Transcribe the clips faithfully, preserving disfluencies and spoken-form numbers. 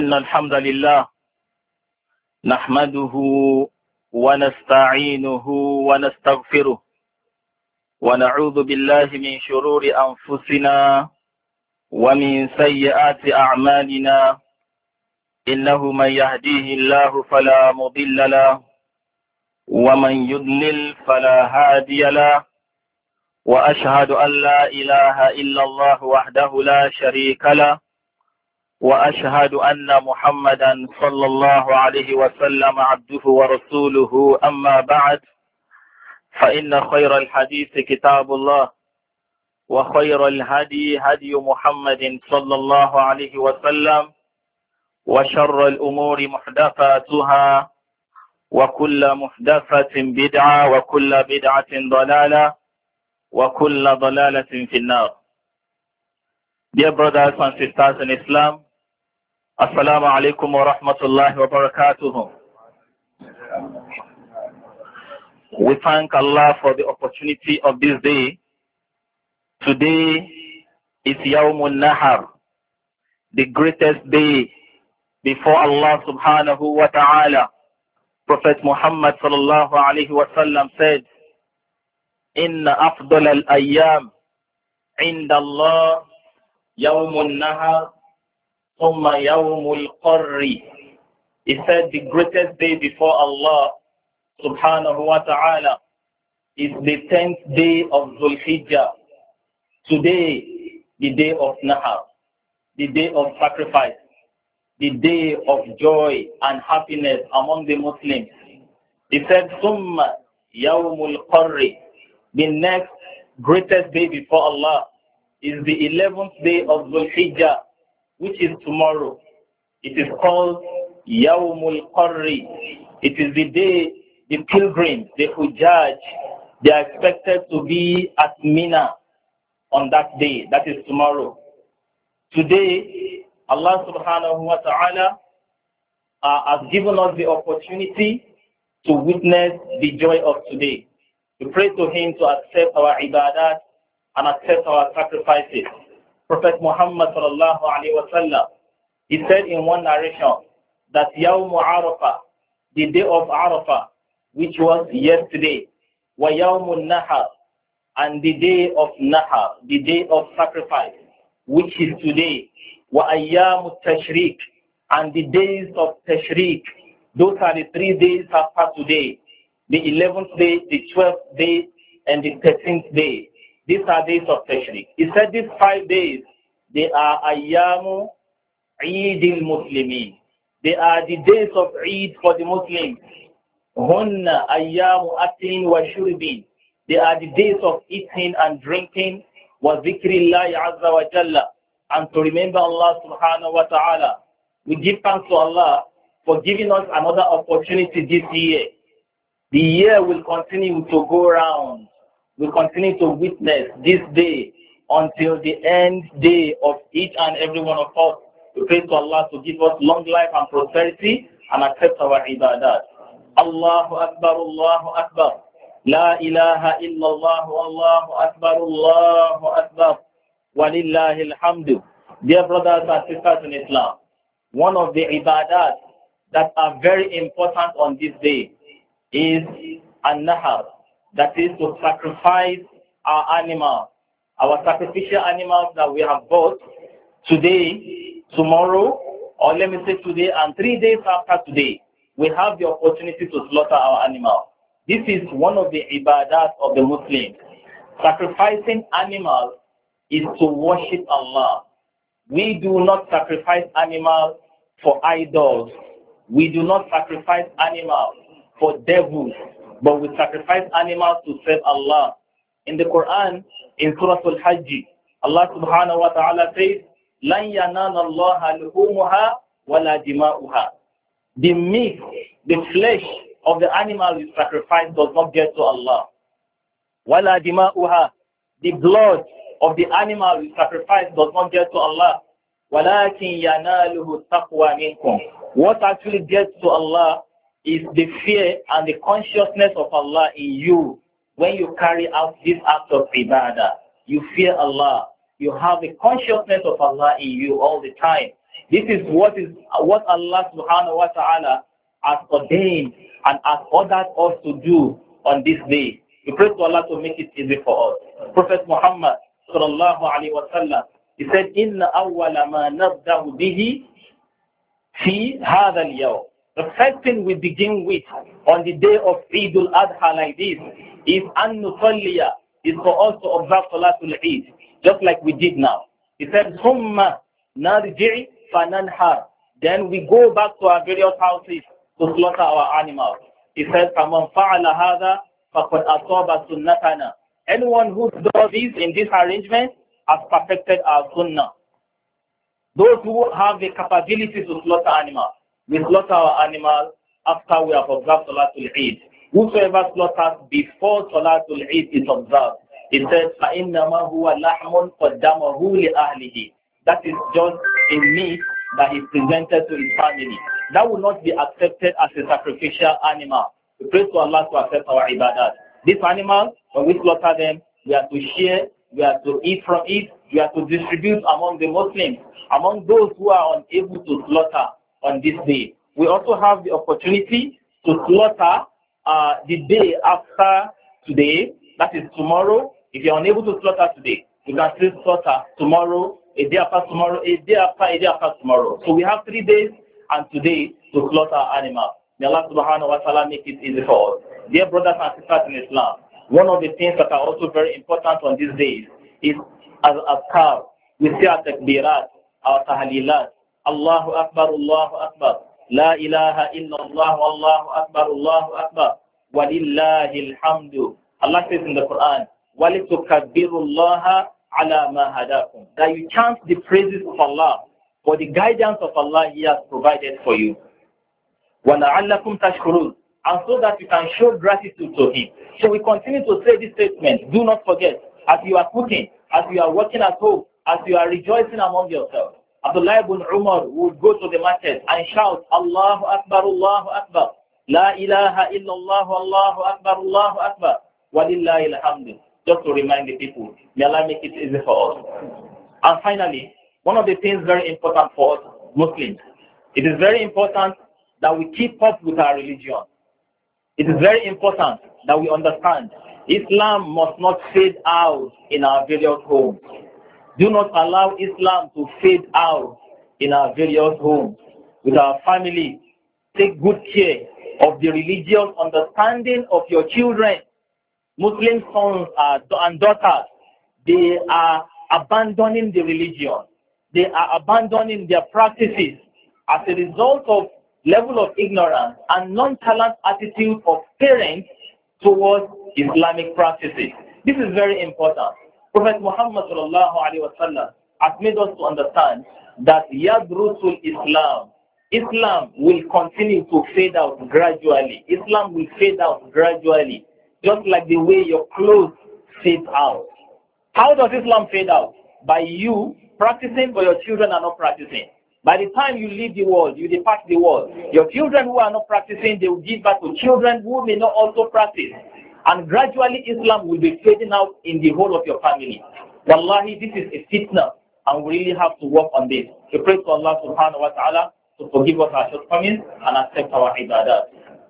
إن الحمد لله نحمده ونستعينه ونستغفره ونعوذ بالله من شرور أنفسنا ومن سيئات أعمالنا إنه من يهديه الله فلا مضل له ومن يضلل فلا هادي له وأشهد أن لا إله إلا الله وحده لا شريك له وأشهد أن محمدا صلى الله عليه وسلم عبده ورسوله أما بعد فإن خير الحديث كتاب الله وخير الهدي هدي محمد صلى الله عليه وسلم وشر الأمور محدثاتها وكل محدثة بدعة وكل بدعة ضلالة وكل ضلالة في النار. Dear brothers and sisters in Islam, Assalamu alaikum wa rahmatullahi wa barakatuh. We thank Allah for the opportunity of this day. Today is Yawmun Nahar, the greatest day before Allah subhanahu wa ta'ala. Prophet Muhammad sallallahu alayhi wa sallam said, Inna afdal al-ayyam inda Allah Yawmun Nahar Thumma Yawmul Qarri. He said the greatest day before Allah subhanahu wa ta'ala is the tenth day of Dhul Hijjah. Today, the day of Nahar, the day of sacrifice, the day of joy and happiness among the Muslims. He said, Thumma Yawmul Qarri. The next greatest day before Allah is the eleventh day of Dhul Hijjah, which is tomorrow. It is called Yawmul Qarri. It is the day the pilgrims, the Hujjaj, they are expected to be at Mina on that day. That is tomorrow. Today, Allah subhanahu wa ta'ala uh, has given us the opportunity to witness the joy of today. We pray to Him to accept our ibadat and accept our sacrifices. Prophet Muhammad sallallahu alayhi wa sallam, he said in one narration that Yawm Arafah, the day of Arafah, which was yesterday, wa Yawmun Nahar, and the day of Nahar, the day of sacrifice, which is today, wa Ayyamu Tashriq, and the days of Tashriq. Those are the three days after today, the eleventh day, the twelfth day, and the thirteenth day. These are days of Tashriq. He said these five days, they are Ayyamu Eidil Muslimin. They are the days of Eid for the Muslims. Hunna Ayyamu Aklin wa Shurbin. They are the days of eating and drinking, wa zikrillahi azza wa jalla, and to remember Allah subhanahu wa ta'ala. We give thanks to Allah for giving us another opportunity this year. The year will continue to go round. We continue to witness this day until the end day of each and every one of us. We pray to Allah to give us long life and prosperity and accept our ibadat. Allahu Akbar, Allahu Akbar. La ilaha illallah, Allahu Akbar, Allahu Akbar. Walillahi alhamdu. Dear brothers and sisters in Islam, one of the ibadat that are very important on this day is an-nahar. That is to sacrifice our animals, our sacrificial animals that we have bought today, tomorrow, or let me say today and three days after today. We have the opportunity to slaughter our animals. This is one of the ibadat of the Muslims. Sacrificing animals is to worship Allah. We do not sacrifice animals for idols. We do not sacrifice animals for devils. But we sacrifice animals to serve Allah. In the Quran, in Surah Al-Hajj, Allah subhanahu wa ta'ala says, لَنْ يَنَالَ اللَّهَ لُحُومُهَا وَلَا دِمَاؤُهَا. The meat, the flesh of the animal you sacrifice does not get to Allah. وَلَا دِمَاؤُهَا. The blood of the animal you sacrifice does not get to Allah. وَلَكِنْ يَنَالُهُ التَّقْوَى مِنْكُمْ. What actually gets to Allah is the fear and the consciousness of Allah in you. When you carry out this act of ibadah, you fear Allah. You have the consciousness of Allah in you all the time. This is what is what Allah subhanahu wa ta'ala has ordained and has ordered us to do on this day. We pray to Allah to make it easy for us. Prophet Muhammad sallallahu alaihi wasallam, he said, "Inna awwala ma nabda'u bihi fi hadha al-yawm." The first thing we begin with on the day of Eid al-Adha like this is an nusalliya, is for us to observe Salatul Eid, just like we did now. He said, "Summa narji' fananhar." Then we go back to our various houses to slaughter our animals. He said, "Faman fa'ala hadha faqad asaba sunnatana." Anyone who does this in this arrangement has perfected our sunnah. Those who have the capability to slaughter animals, we slaughter our animals after we have observed Salatul Eid. Whosoever slaughters before Salatul Eid is observed, it says, فَإِنَّمَا هُوَ لَحْمٌ قَدَّمَهُ لِأَهْلِهِ. That is just a meat that is presented to his family. That will not be accepted as a sacrificial animal. We pray to Allah to accept our ibadat. This animal, when we slaughter them, we are to share, we are to eat from it, we are to distribute among the Muslims, among those who are unable to slaughter on this day. We also have the opportunity to slaughter uh, the day after today, that is tomorrow. If you are unable to slaughter today, you can still slaughter tomorrow, a day after tomorrow, a day after, a day after tomorrow. So we have three days and today to slaughter animals. May Allah subhanahu wa ta'ala make it easy for us. Dear brothers and sisters in Islam, one of the things that are also very important on these days is as azkar. We say our takbirat, our tahlilat. Allahu Akbar, Allahu Akbar. La ilaha illallah, Allahu Akbar, Allahu Akbar. Walillahi alhamdu. Allah says in the Quran, وَلِتُكَبِّرُ اللَّهَ عَلَى مَا هَدَاكُمْ. That you chant the praises of Allah for the guidance of Allah He has provided for you. وَلَعَلَّكُمْ تَشْكُرُونَ. And so that you can show gratitude to Him. So we continue to say this statement. Do not forget, as you are cooking, as you are working at home, as you are rejoicing among yourselves. Abdullah ibn Umar would go to the market and shout, Allahu Akbar, Allahu Akbar. La ilaha illallah, Allahu Akbar, Allahu Akbar. Walillahi alhamdu. Just to remind the people, may Allah make it easy for us. And finally, one of the things very important for us Muslims, it is very important that we keep up with our religion. It is very important that we understand Islam must not fade out in our various homes. Do not allow Islam to fade out in our various homes. With our family, take good care of the religious understanding of your children. Muslim sons and daughters, they are abandoning the religion. They are abandoning their practices as a result of level of ignorance and nonchalant attitude of parents towards Islamic practices. This is very important. Prophet Muhammad sallallahu alaihi wasallam has made us to understand that yadrusul Islam, Islam will continue to fade out gradually. Islam will fade out gradually, just like the way your clothes fade out. How does Islam fade out? By you practicing, but your children are not practicing. By the time you leave the world, you depart the world. Your children who are not practicing, they will give back to children who may not also practice. And gradually Islam will be fading out in the whole of your family. Wallahi, this is a fitna, and we really have to work on this. We pray to Allah subhanahu wa ta'ala to forgive us our shortcomings and accept our ibadah.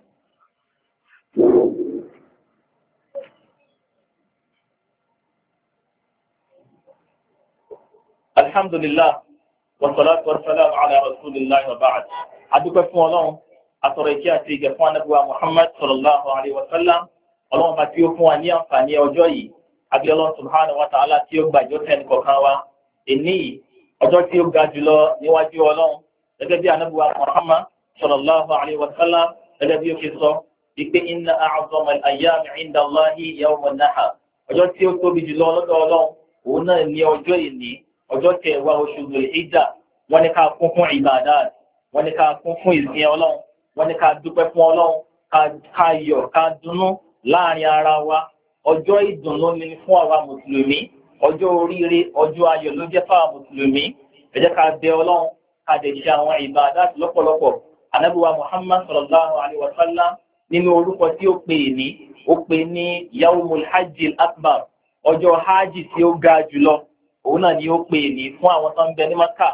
Alhamdulillah, wa salatu wa salam ala rasulillah wa ba'd. Adúpẹ́ fún Ọlọ́run, àtọ̀rọ̀ ìkẹ́ àti ìgẹ̀ fún Ànábì wa Muhammad sallallahu alaihi wa sallam. Ọlọ́run bá tí ó fún wa ní àǹfààní ọjọ́ yìí, àbí Ọlọ́run subhanahu wa ta'ala tí ó gbàjọ́ tẹ́ni kọ̀ọ̀kan wa. Èní ọjọ́ tí ó ga jùlọ níwájú Ọlọ́run, gẹ́gẹ́ bí Ànábì wa Muhammad sallallahu alaihi wa sallam, gẹ́gẹ́ bí ó fi sọ, ìpé inna a'zama al-ayyami 'inda Allahi yawm an-nahar. Ọjọ́ tí ó tóbi jùlọ lọ́dọ̀ Ọlọ́run, òun náà ní ọjọ́ ìní, ọjọ́ kẹwàá oṣù Dhul-Hijjah. Wọ́n ní ká kún fún ìbádàt, wọ́n ní ká kún fún ìsìn Ọlọ́run, wọ́n ní ká dúpẹ́ fún Ọlọ́run, ká yọ̀, ká dunnú láàrin ara wa. Ọjọ́ ìdùnnú ni fún àwa mùsùlùmí, ọjọ́ oríire, ọjọ́ ayọ̀ ló jẹ́ fáwa mùsùlùmí. Ẹ jẹ́ ká bẹ Ọlọ́run, ká dẹ̀ ṣe àwọn ìbádàt lọ́pọ̀lọpọ̀. Ànábì wa Muhammad sallallahu alaihi wa sallam nínú orúkọ tí ó pè ní, ó pè ní Yawmul Hajjil Akbar, ọjọ́ hajj tí ó ga jùlọ. Òun náà ni ó pè ní fún àwọn tó ń bẹ ní Mákà,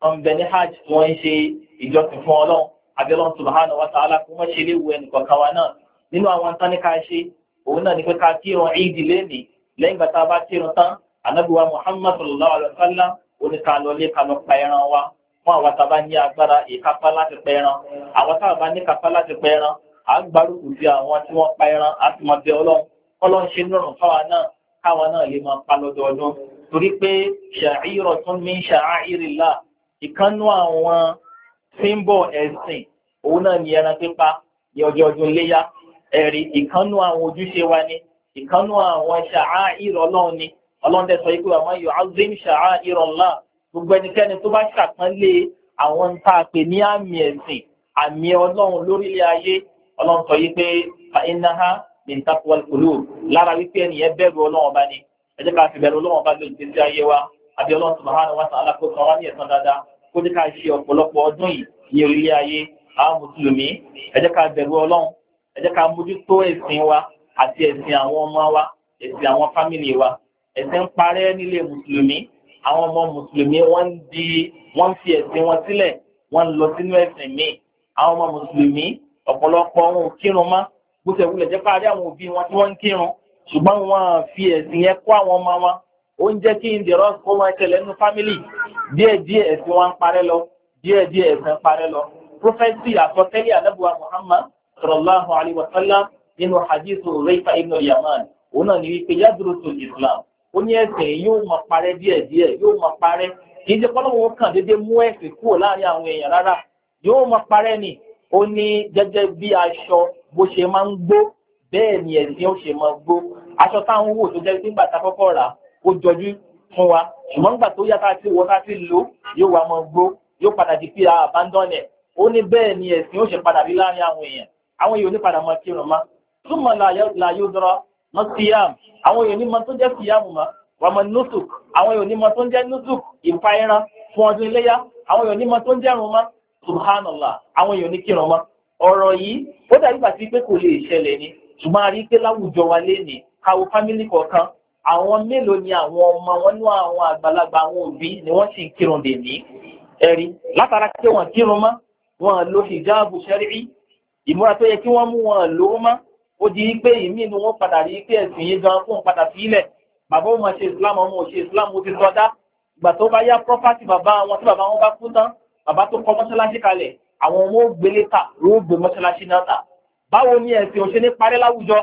wọn bẹ ní hajj tí wọ́n ń ṣe ìjọsìn fún ọlọ́run abẹ́lọ́run subhanahu wa ta'ala kó má ṣe lè wu ẹnì kọ̀ọ̀kan wa náà nínú àwọn tán ní ká ṣe òun náà ní pé ká kírun ìdí lẹ́nìí lẹ́yìn gbàtà bá kírun tán anábìwá muhammad sallallahu alayhi wa sallam oníkàlọ́lé kalọ́ pa ẹran wa fún àwọn tá a bá ní agbára ìkápá láti pa ẹran àwọn tá a bá ní kápá láti pa ẹran à ń gbárùkù sí àwọn tí wọ́n pa ẹran á sì máa bẹ ọlọ́run ọlọ́run ṣe nírọ̀rùn fáwa náà káwa náà lè máa pa lọ́dọọdún torí pé sha'iratun min sha'airillah ìkánú àwọn símbọ̀ ẹ̀sìn òun náà ní ẹran pípa ní ọjọ́ ọdún léyá ẹ̀rí ìkánú àwọn ojúṣe wa ni ìkánú àwọn sha'air ọlọ́run ni ọlọ́run tẹ́ sọ yìí pé àwọn yu'azzim sha'airallah gbogbo ẹnikẹ́ni tó bá ṣàpọ́nlé àwọn tá a pè ní àmì ẹ̀sìn àmì ọlọ́run lórílẹ̀ ayé ọlọ́run sọ yìí pé fa innaha min taqwal qulub lára wípé ẹnìyẹn bẹ̀rù ọlọ́run ọba ni ẹ jẹ́ ká fi bẹ̀rù ọlọ́run ọba lórí ìgbésí ayé wa àbí ọlọ́run subhanahu wa ta'ala kó kan wá ní ẹ̀san dáadáa kó jẹ́ ká ṣe ọ̀pọ̀lọpọ̀ ọdún yìí ní orílẹ̀ ayé àwọn mùsùlùmí ẹ jẹ́ ká bẹ̀rù ọlọ́run ẹ jẹ́ ká mójútó ẹ̀sìn wa àti ẹ̀sìn àwọn ọmọ wa ẹ̀sìn àwọn fámìlì wa ẹ̀sìn ń parẹ́ nílé mùsùlùmí àwọn ọmọ mùsùlùmí wọ́n di wọ́n fi ẹ̀sìn wọn sílẹ̀ wọ́n lọ sínú ẹ̀sìn míì àwọn ọmọ mùsùlùmí ọ̀pọ̀lọpọ̀ wọn ò kírun mọ́ bó ṣe wulẹ̀ jẹ́ parí àwọn òbí wọn tí wọ́n ń kírun ṣùgbọ́n wọn fi ẹ̀sìn yẹn kó àwọn ọmọ wọn ó ń jẹ́ kí ìdẹ̀rọ̀ kó máa ṣẹlẹ̀ nínú fámìlì díẹ̀díẹ̀ ẹ̀sìn wọn ń parẹ́ lọ díẹ̀díẹ̀ ẹ̀sìn ń parẹ́ lọ prọfẹ́sì àsọtẹ́lẹ̀ ànábùwà Muhammad sallallahu alayhi wa sallam nínú hadithu Hudhayfa ibn Yaman òun náà ní wípé yadrusu Islam ó ní ẹ̀sìn yóò máa parẹ́ díẹ̀díẹ̀ yóò máa parẹ́ kì í ṣe pọ́nlọ́wọ́ kàn déédéé mú ẹ̀sìn kúrò láàrin àwọn èèyàn rárá yóò máa parẹ́ ni ó ní gẹ́gẹ́ bí aṣọ bó ṣe máa ń gbó bẹ́ẹ̀ ni ẹ̀sìn ó ṣe máa gbó aṣọ táwọn wò tó jẹ́ nígbà tá a kọ́kọ́ rà ó jọjú fún wa ṣùgbọ́n nígbà tó yá tá a ti wọ tá a ti lò yóò wá máa gbó yóò padà di pé a abandon ẹ̀ ó ní bẹ́ẹ̀ ni ẹ̀sìn ó ṣe padà rí láàrin àwọn èèyàn àwọn èèyàn ò ní padà máa kírun mọ́ túmọ̀ la yóò dọ́rọ́ mọ́ síyàm àwọn èèyàn ní mọ tó jẹ́ síyàmù mọ́ wà mọ́ nusuk àwọn èèyàn ní mọ tó ń jẹ́ nusuk ìpa ẹran fún ọdún iléyá àwọn èèyàn ní mọ tó ń jẹ́rùn mọ́ subhanallah àwọn èèyàn ní kírun mọ́ ọ̀rọ̀ yìí ó dàbí gbà sí pé kò lè ṣẹlẹ̀ ni ṣùgbọ́n a rí pé láwùjọ wa lénìí káwọ fámílì kọ̀ọ̀kan àwọn mélòó ni àwọn ọmọ wọn ní àwọn àgbàlagbà àwọn òbí ni wọ́n sì ń kírun dè ní ẹ̀rí látara pé wọ́n kírun mọ́ wọn lo hijabu ṣẹ́rí ìmúra tó yẹ kí wọ́n mú wọn lò ó mọ́ ó di pé ìmí inú wọn padà rí pé ẹ̀sìn yìí gan fún padà sílẹ̀ bàbá wọn ṣe islam ọmọ ò ṣe islam ó ti sọdá ìgbà tó bá yá property bàbá wọn tí bàbá wọn bá kú tán bàbá tó kọ́ mọ́ṣáláṣí kalẹ̀ àwọn ọmọ ó gbélé ta ó gbé mọ́ṣáláṣí náà ta báwo ni ẹ̀sìn ò ṣe ní parẹ́ láwùjọ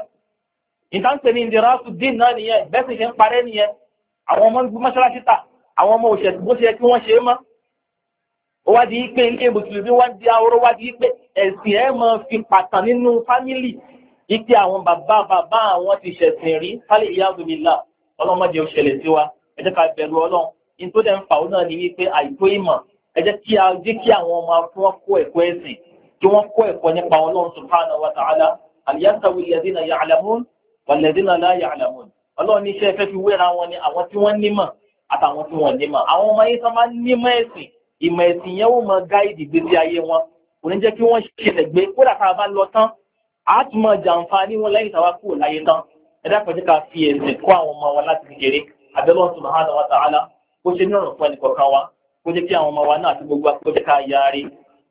ìtànpẹ̀ ní ìdíraṣù dín náà nìyẹn bẹ́ẹ̀ sì ṣe ń parẹ́ nìyẹn àwọn ọmọ ń gbé mọ́ṣáláṣí ta àwọn ọmọ òṣèlú bó ṣe yẹ kí wọ́n ṣe é mọ́ ó wá di pé ilé mùsùlùmí wá di ahoro wá di pé ẹ̀sìn ẹ̀ máa fi pàtàn nínú fámìlì ike àwọn bàbá bàbá àwọn ti ṣẹ̀sìn rí sálẹ̀ ìyáàzù billah ọlọ́mọdé ó ṣẹlẹ̀ sí wa ẹ jẹ́ ká bẹ̀rù ọlọ́run in tó dẹ̀ ń fà ó náà ní wípé àìtó ìmọ̀ ẹ jẹ́ kí a jẹ́ kí àwọn ọmọ fún wọn kó ẹ̀kọ́ ẹ̀sìn kí wọ́n kó ẹ̀kọ́ nípa ọlọ́run subhanahu wa ta'ala hal yastawi alladhina ya'lamun walladhina la ya'lamun ọlọ́run ní iṣẹ́ fẹ́ fi wéra wọn ni àwọn tí wọ́n nímọ̀ àtàwọn tí wọ́n nímọ̀ àwọn ọmọ yìí sọ máa ń nímọ̀ ẹ̀sìn ìmọ̀ ẹ̀sìn yẹn ó mọ gáìdì gbésí ayé wọn kò ní jẹ́ kí wọ́n ṣẹlẹ̀ gbé kódà tá a bá lọ tán a tún mọ jàǹfààní wọn lẹ́yìn táwa kúrò láyé tán ẹ dákun jẹ́ ká fi ẹ̀sìn kó àwọn ọmọ wa láti kékeré abẹ́lọ́ subhanahu wa ta'ala kó ṣe ní ọ̀rùn fún ẹnì kọ̀ọ̀kan wa kó jẹ́ kí àwọn ọmọ wa náà àti gbogbo akójẹ́ ká yarí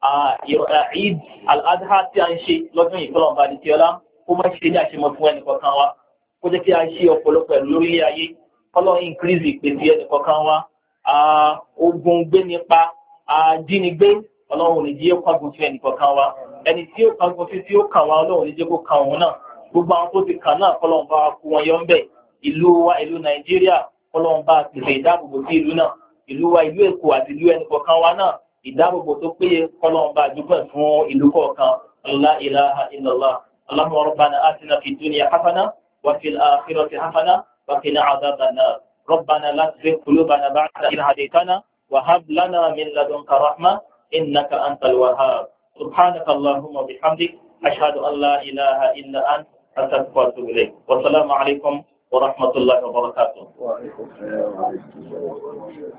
Eid al-Adha tí a ń ṣe lọ́dún yìí fọlọ́n bá di tí ọlá kó má ṣe ní àṣemọ fún ẹnì kọ̀ọ̀kan wa kó jẹ́ kí a ṣe ọ̀pọ̀lọpọ̀ ẹ̀rù lórílẹ̀ ayé fọlọ́n increase ìpèsè ẹnì kọ̀ọ̀kan wa ogun gbé nípa àjínigbé ọlọ́run ní jí ó kángun sí ẹnì kọ̀ọ̀kan wa ẹni tí ó kángun sí tí ó kàn wá ọlọ́run ní jẹ́ kó kàn òun náà gbogbo àwọn tó ti kàn náà kọ́lọ́n bá kú wọn yọ ń bẹ̀ ìlú wa ìlú Nàìjíríà kọ́lọ́n bá pèsè ìdáàbòbò sí ìlú náà ìlú wa ìlú Èkó àti ìlú ẹnì kọ̀ọ̀kan wa náà ìdáàbòbò tó péye kọ́lọ́n bá dúpẹ́ fún ìlú kọ̀ọ̀kan la ilaha illallah allahumma rabbana atina fid dunya hasana wa fil akhirati hasana wa qina adhaban nar rabbana la tuzigh qulubana ba'da idh hadaytana wa hab lana min ladunka rahma innaka antal wahhab subhanaka allahumma bihamdik ashhadu an la ilaha illa ant astaghfiruka wa atubu ilayk wa assalamu alaykum wa rahmatullahi wa barakatuh.